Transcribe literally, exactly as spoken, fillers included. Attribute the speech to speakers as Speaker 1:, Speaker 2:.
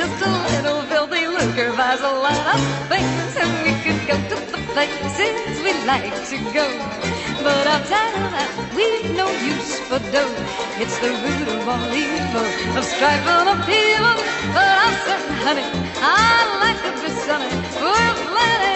Speaker 1: just a little filthy lucre buys a lot of things, and we could go to the places we like to go. But I'll tell you that we've no use for dough. It's the root of all evil, of strife and upheaval. But I said, honey, I'd like to be sunny, worth letting